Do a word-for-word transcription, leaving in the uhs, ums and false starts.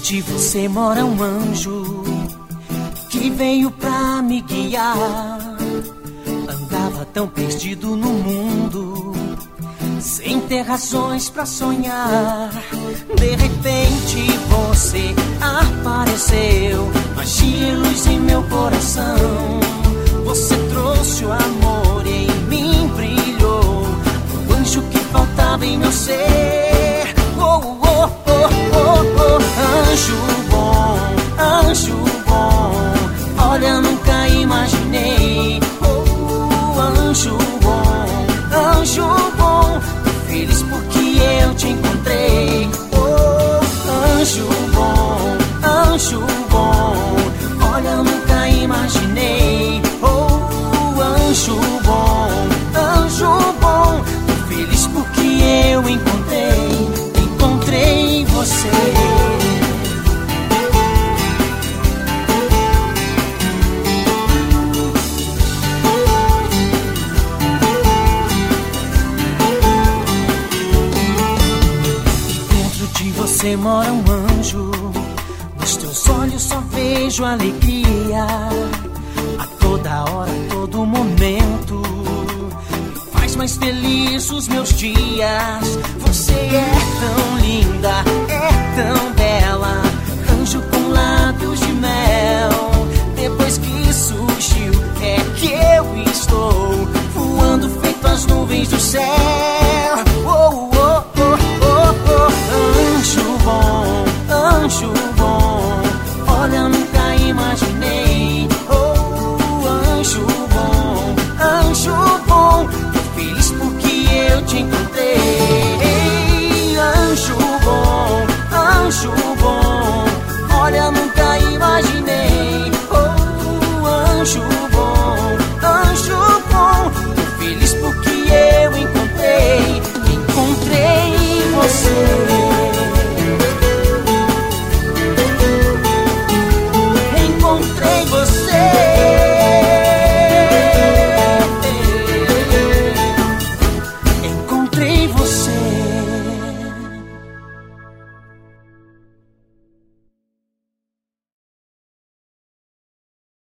de você mora um anjo que veio pra me guiar. Andava tão perdido no mundo, sem ter razões pra sonhar. De repente você apareceu, magia e luz em meu coração. Você trouxe o amor e em mim brilhou, o anjo que faltava em meu ser. Oh, oh, oh, oh, oh. Anjo bom, anjo bom, olha, nunca imaginei. Oh, anjo bom, anjo bom, tô feliz porque eu te encontrei. Oh, anjo bom, anjo bom, olha, nunca imaginei. Oh, anjo bom, anjo bom, tô feliz porque eu encontrei, encontrei você. Você mora um anjo, nos teus olhos só vejo alegria. A toda hora, a todo momento, faz mais feliz os meus dias. Você é tão linda, é tão bela, anjo com lábios de mel. Depois que surgiu, é que eu estou voando feito as nuvens do céu. Oh, oh, oh, oh, oh. Anjo bom, anjo bom, olha, nunca imaginei. Oh, anjo bom, anjo bom, tô feliz porque eu te encontrei.